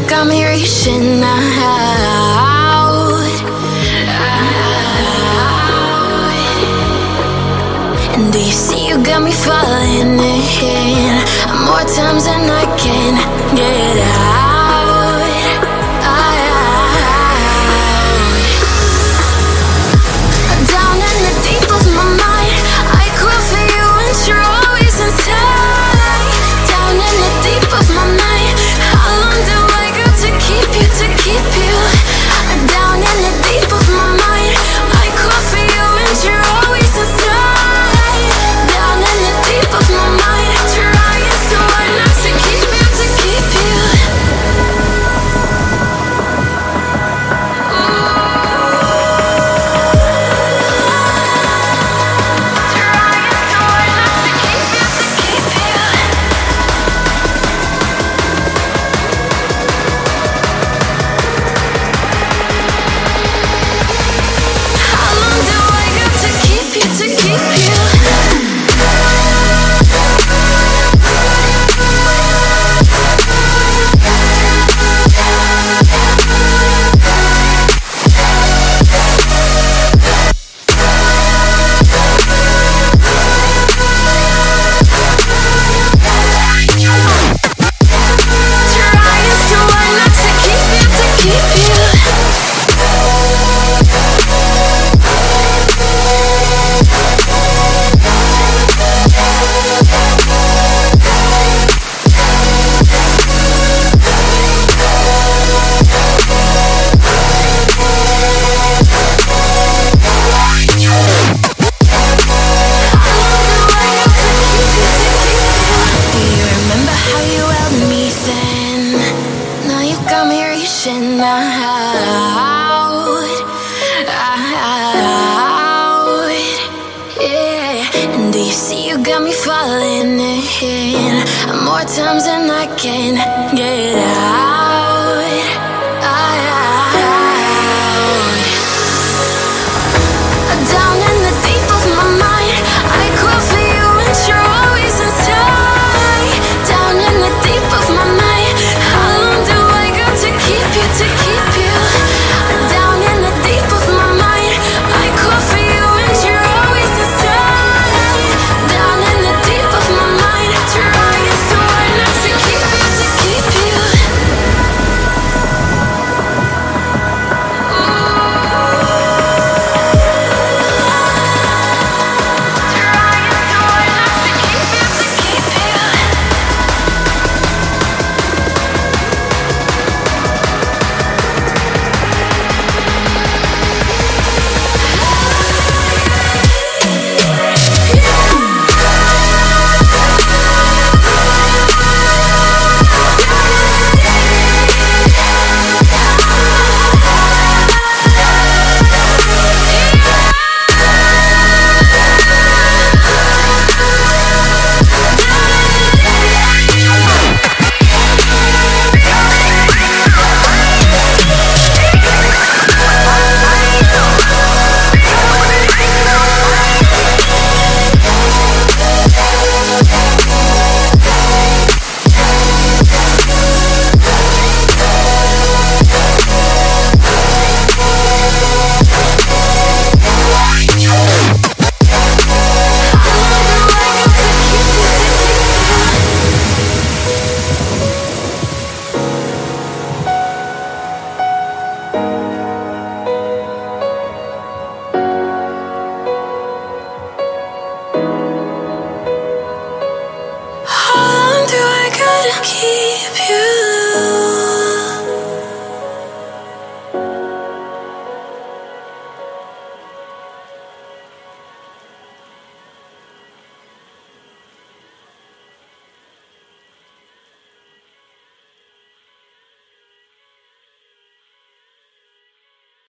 got me reaching out. And do you see you got me falling in more times than I can get out. Down in the deep of my mind, I call for you and you're always inside. Down in the deep of my mind, how long do I got to keep you, to keep you? Down in the deep of my mind, I call for you and you're always inside. Down in the deep of my mind, trying so hard not to keep you, to keep you. More times than I can get out.